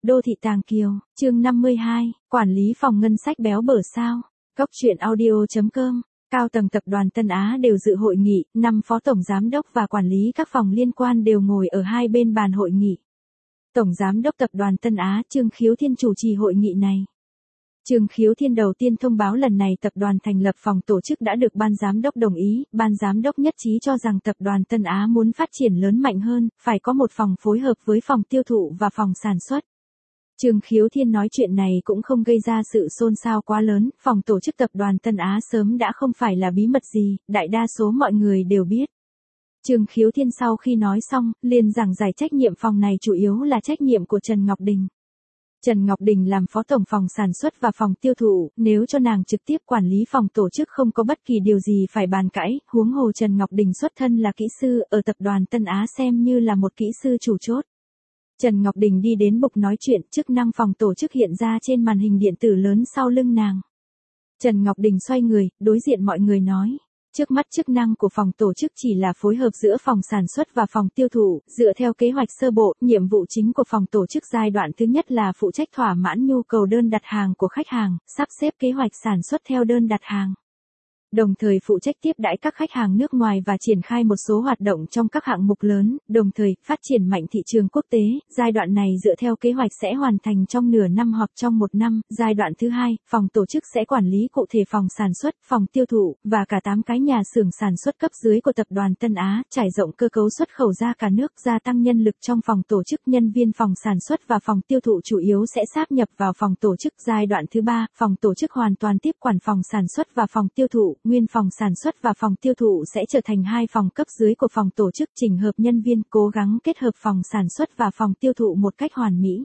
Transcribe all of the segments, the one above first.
Đô thị Tàng Kiều, chương 52, quản lý phòng ngân sách béo bở sao? Cốc truyện audio.com. Cao tầng tập đoàn Tân Á đều dự hội nghị, 5 phó tổng giám đốc và quản lý các phòng liên quan đều ngồi ở hai bên bàn hội nghị. Tổng giám đốc tập đoàn Tân Á Trương Khiếu Thiên chủ trì hội nghị này. Trương Khiếu Thiên đầu tiên thông báo lần này tập đoàn thành lập phòng tổ chức đã được ban giám đốc đồng ý, ban giám đốc nhất trí cho rằng tập đoàn Tân Á muốn phát triển lớn mạnh hơn, phải có một phòng phối hợp với phòng tiêu thụ và phòng sản xuất. Trương Khiếu Thiên nói chuyện này cũng không gây ra sự xôn xao quá lớn, phòng tổ chức tập đoàn Tân Á sớm đã không phải là bí mật gì, đại đa số mọi người đều biết. Trương Khiếu Thiên sau khi nói xong, liền giảng giải trách nhiệm phòng này chủ yếu là trách nhiệm của Trần Ngọc Đình. Trần Ngọc Đình làm phó tổng phòng sản xuất và phòng tiêu thụ, nếu cho nàng trực tiếp quản lý phòng tổ chức không có bất kỳ điều gì phải bàn cãi, huống hồ Trần Ngọc Đình xuất thân là kỹ sư, ở tập đoàn Tân Á xem như là một kỹ sư chủ chốt. Trần Ngọc Đình đi đến bục nói chuyện, chức năng phòng tổ chức hiện ra trên màn hình điện tử lớn sau lưng nàng. Trần Ngọc Đình xoay người, đối diện mọi người nói. Trước mắt chức năng của phòng tổ chức chỉ là phối hợp giữa phòng sản xuất và phòng tiêu thụ, dựa theo kế hoạch sơ bộ, nhiệm vụ chính của phòng tổ chức giai đoạn thứ nhất là phụ trách thỏa mãn nhu cầu đơn đặt hàng của khách hàng, sắp xếp kế hoạch sản xuất theo đơn đặt hàng. Đồng thời phụ trách tiếp đãi các khách hàng nước ngoài và triển khai một số hoạt động trong các hạng mục lớn, đồng thời phát triển mạnh thị trường quốc tế. Giai đoạn này dựa theo kế hoạch sẽ hoàn thành trong nửa năm hoặc trong một năm. Giai đoạn thứ hai, phòng tổ chức sẽ quản lý cụ thể phòng sản xuất, phòng tiêu thụ, và cả 8 cái nhà xưởng sản xuất cấp dưới của tập đoàn Tân Á, trải rộng cơ cấu xuất khẩu ra cả nước, gia tăng nhân lực trong phòng tổ chức. Nhân viên phòng sản xuất và phòng tiêu thụ chủ yếu sẽ sáp nhập vào phòng tổ chức. Giai đoạn thứ ba, phòng tổ chức hoàn toàn tiếp quản phòng sản xuất và phòng tiêu thụ. Nguyên phòng sản xuất và phòng tiêu thụ sẽ trở thành hai phòng cấp dưới của phòng tổ chức, chỉnh hợp nhân viên, cố gắng kết hợp phòng sản xuất và phòng tiêu thụ một cách hoàn mỹ.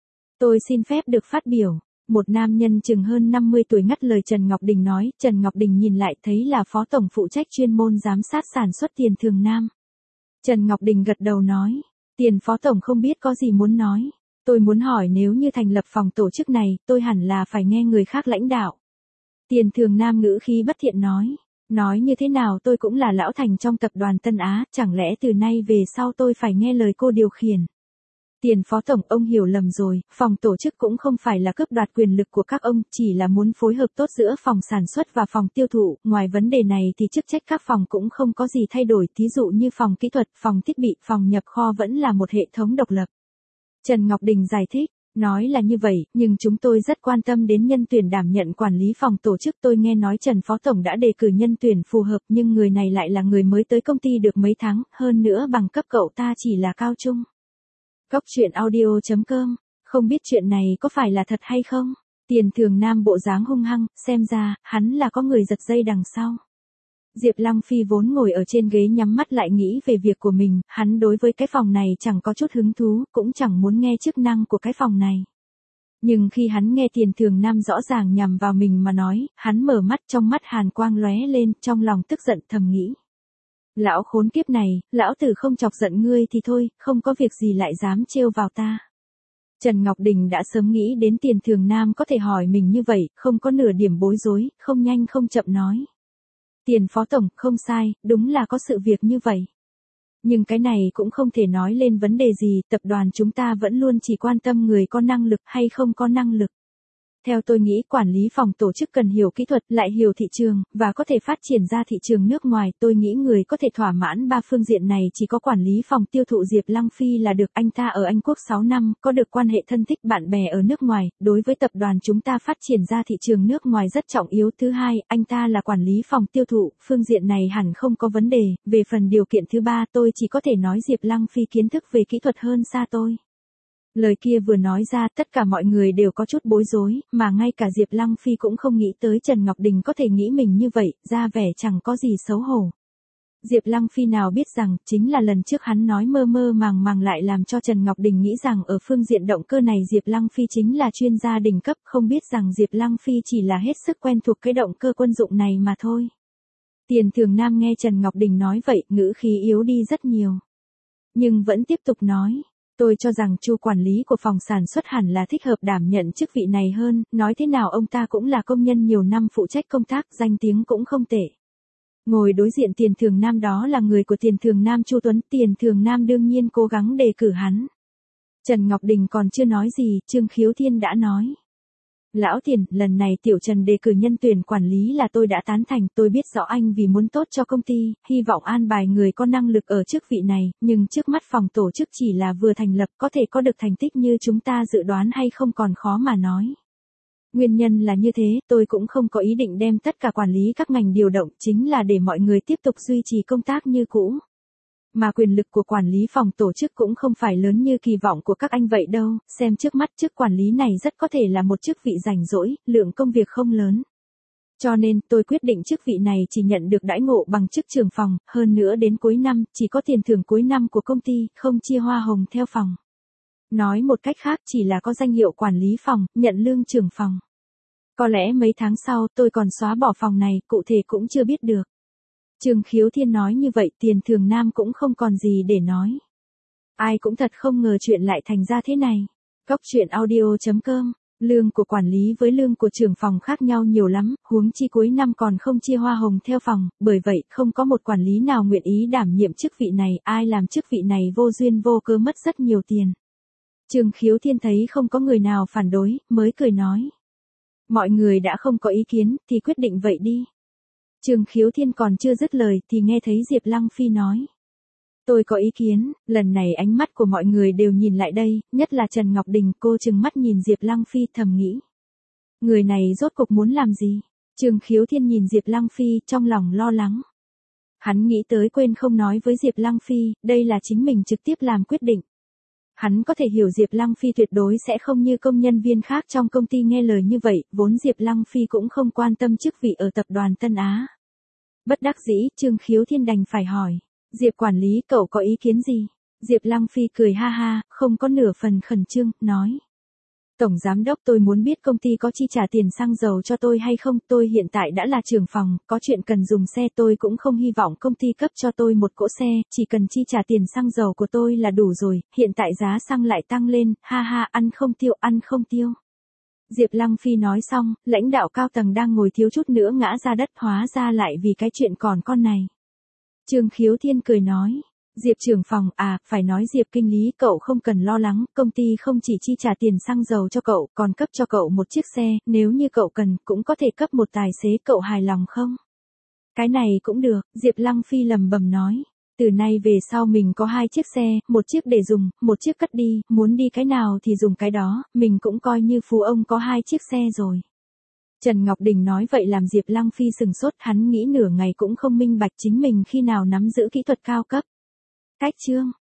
Tôi xin phép được phát biểu. Một nam nhân chừng hơn 50 tuổi ngắt lời Trần Ngọc Đình nói. Trần Ngọc Đình nhìn lại thấy là phó tổng phụ trách chuyên môn giám sát sản xuất Tiền Thường Nam. Trần Ngọc Đình gật đầu nói. Tiền phó tổng không biết có gì muốn nói. Tôi muốn hỏi nếu như thành lập phòng tổ chức này, tôi hẳn là phải nghe người khác lãnh đạo. Tiền Thường Nam ngữ khí bất thiện nói. Nói như thế nào tôi cũng là lão thành trong tập đoàn Tân Á, chẳng lẽ từ nay về sau tôi phải nghe lời cô điều khiển. Tiền phó tổng, ông hiểu lầm rồi, phòng tổ chức cũng không phải là cướp đoạt quyền lực của các ông, chỉ là muốn phối hợp tốt giữa phòng sản xuất và phòng tiêu thụ. Ngoài vấn đề này thì chức trách các phòng cũng không có gì thay đổi, thí dụ như phòng kỹ thuật, phòng thiết bị, phòng nhập kho vẫn là một hệ thống độc lập. Trần Ngọc Đình giải thích. Nói là như vậy, nhưng chúng tôi rất quan tâm đến nhân tuyển đảm nhận quản lý phòng tổ chức. Tôi nghe nói Trần Phó Tổng đã đề cử nhân tuyển phù hợp, nhưng người này lại là người mới tới công ty được mấy tháng, hơn nữa bằng cấp cậu ta chỉ là cao trung. Cốc truyện audio.com, không biết chuyện này có phải là thật hay không? Tiền Thường Nam bộ dáng hung hăng, xem ra, hắn là có người giật dây đằng sau. Diệp Lăng Phi vốn ngồi ở trên ghế nhắm mắt lại nghĩ về việc của mình, hắn đối với cái phòng này chẳng có chút hứng thú, cũng chẳng muốn nghe chức năng của cái phòng này. Nhưng khi hắn nghe Tiền Thường Nam rõ ràng nhằm vào mình mà nói, hắn mở mắt, trong mắt hàn quang lóe lên, trong lòng tức giận thầm nghĩ. Lão khốn kiếp này, lão tử không chọc giận ngươi thì thôi, không có việc gì lại dám trêu vào ta. Trần Ngọc Đình đã sớm nghĩ đến Tiền Thường Nam có thể hỏi mình như vậy, không có nửa điểm bối rối, không nhanh không chậm nói. Tiền phó tổng, không sai, đúng là có sự việc như vậy. Nhưng cái này cũng không thể nói lên vấn đề gì, tập đoàn chúng ta vẫn luôn chỉ quan tâm người có năng lực hay không có năng lực. Theo tôi nghĩ quản lý phòng tổ chức cần hiểu kỹ thuật, lại hiểu thị trường, và có thể phát triển ra thị trường nước ngoài. Tôi nghĩ người có thể thỏa mãn ba phương diện này chỉ có quản lý phòng tiêu thụ Diệp Lăng Phi là được. Anh ta ở Anh Quốc 6 năm, có được quan hệ thân thích bạn bè ở nước ngoài, đối với tập đoàn chúng ta phát triển ra thị trường nước ngoài rất trọng yếu. Thứ hai, anh ta là quản lý phòng tiêu thụ, phương diện này hẳn không có vấn đề. Về phần điều kiện thứ ba tôi chỉ có thể nói Diệp Lăng Phi kiến thức về kỹ thuật hơn xa tôi. Lời kia vừa nói ra tất cả mọi người đều có chút bối rối, mà ngay cả Diệp Lăng Phi cũng không nghĩ tới Trần Ngọc Đình có thể nghĩ mình như vậy, ra vẻ chẳng có gì xấu hổ. Diệp Lăng Phi nào biết rằng, chính là lần trước hắn nói mơ mơ màng màng lại làm cho Trần Ngọc Đình nghĩ rằng ở phương diện động cơ này Diệp Lăng Phi chính là chuyên gia đỉnh cấp, không biết rằng Diệp Lăng Phi chỉ là hết sức quen thuộc cái động cơ quân dụng này mà thôi. Tiền Thường Nam nghe Trần Ngọc Đình nói vậy, ngữ khí yếu đi rất nhiều. Nhưng vẫn tiếp tục nói. Tôi cho rằng Chu quản lý của phòng sản xuất hẳn là thích hợp đảm nhận chức vị này hơn, nói thế nào ông ta cũng là công nhân nhiều năm phụ trách công tác, danh tiếng cũng không tệ. Ngồi đối diện Tiền Thường Nam đó là người của Tiền Thường Nam Chu Tuấn, Tiền Thường Nam đương nhiên cố gắng đề cử hắn. Trần Ngọc Đình còn chưa nói gì, Trương Khiếu Thiên đã nói. Lão Tiền, lần này Tiểu Trần đề cử nhân tuyển quản lý là tôi đã tán thành, tôi biết rõ anh vì muốn tốt cho công ty, hy vọng an bài người có năng lực ở chức vị này, nhưng trước mắt phòng tổ chức chỉ là vừa thành lập, có thể có được thành tích như chúng ta dự đoán hay không còn khó mà nói. Nguyên nhân là như thế, tôi cũng không có ý định đem tất cả quản lý các ngành điều động, chính là để mọi người tiếp tục duy trì công tác như cũ. Mà quyền lực của quản lý phòng tổ chức cũng không phải lớn như kỳ vọng của các anh vậy đâu, xem trước mắt chức quản lý này rất có thể là một chức vị rảnh rỗi, lượng công việc không lớn. Cho nên, tôi quyết định chức vị này chỉ nhận được đãi ngộ bằng chức trưởng phòng, hơn nữa đến cuối năm, chỉ có tiền thưởng cuối năm của công ty, không chia hoa hồng theo phòng. Nói một cách khác chỉ là có danh hiệu quản lý phòng, nhận lương trưởng phòng. Có lẽ mấy tháng sau tôi còn xóa bỏ phòng này, cụ thể cũng chưa biết được. Trương Khiếu Thiên nói như vậy Tiền Thường Nam cũng không còn gì để nói. Ai cũng thật không ngờ chuyện lại thành ra thế này. Góc truyện audio.com, lương của quản lý với lương của trưởng phòng khác nhau nhiều lắm, huống chi cuối năm còn không chia hoa hồng theo phòng, bởi vậy không có một quản lý nào nguyện ý đảm nhiệm chức vị này, ai làm chức vị này vô duyên vô cớ mất rất nhiều tiền. Trương Khiếu Thiên thấy không có người nào phản đối, mới cười nói. Mọi người đã không có ý kiến, thì quyết định vậy đi. Trương Khiếu Thiên còn chưa dứt lời thì nghe thấy Diệp Lăng Phi nói. Tôi có ý kiến, lần này ánh mắt của mọi người đều nhìn lại đây, nhất là Trần Ngọc Đình, cô trừng mắt nhìn Diệp Lăng Phi thầm nghĩ. Người này rốt cuộc muốn làm gì? Trương Khiếu Thiên nhìn Diệp Lăng Phi trong lòng lo lắng. Hắn nghĩ tới quên không nói với Diệp Lăng Phi, đây là chính mình trực tiếp làm quyết định. Hắn có thể hiểu Diệp Lăng Phi tuyệt đối sẽ không như công nhân viên khác trong công ty nghe lời như vậy, vốn Diệp Lăng Phi cũng không quan tâm chức vị ở tập đoàn Tân Á. Bất đắc dĩ, Trương Khiếu Thiên đành phải hỏi, Diệp quản lý cậu có ý kiến gì? Diệp Lăng Phi cười ha ha, không có nửa phần khẩn trương, nói. Tổng giám đốc tôi muốn biết công ty có chi trả tiền xăng dầu cho tôi hay không, tôi hiện tại đã là trưởng phòng, có chuyện cần dùng xe tôi cũng không hy vọng công ty cấp cho tôi một cỗ xe, chỉ cần chi trả tiền xăng dầu của tôi là đủ rồi, hiện tại giá xăng lại tăng lên, ha ha, ăn không tiêu. Diệp Lăng Phi nói xong, lãnh đạo cao tầng đang ngồi thiếu chút nữa ngã ra đất hóa ra lại vì cái chuyện còn con này. Trương Khiếu Thiên cười nói. Diệp trưởng phòng, phải nói Diệp kinh lý cậu không cần lo lắng, công ty không chỉ chi trả tiền xăng dầu cho cậu, còn cấp cho cậu một chiếc xe, nếu như cậu cần, cũng có thể cấp một tài xế, cậu hài lòng không? Cái này cũng được, Diệp Lăng Phi lẩm bẩm nói. Từ nay về sau mình có 2 chiếc xe, một chiếc để dùng, một chiếc cất đi, muốn đi cái nào thì dùng cái đó, mình cũng coi như phú ông có 2 chiếc xe rồi. Trần Ngọc Đình nói vậy làm Diệp Lăng Phi sừng sốt, hắn nghĩ nửa ngày cũng không minh bạch chính mình khi nào nắm giữ kỹ thuật cao cấp. Cách chương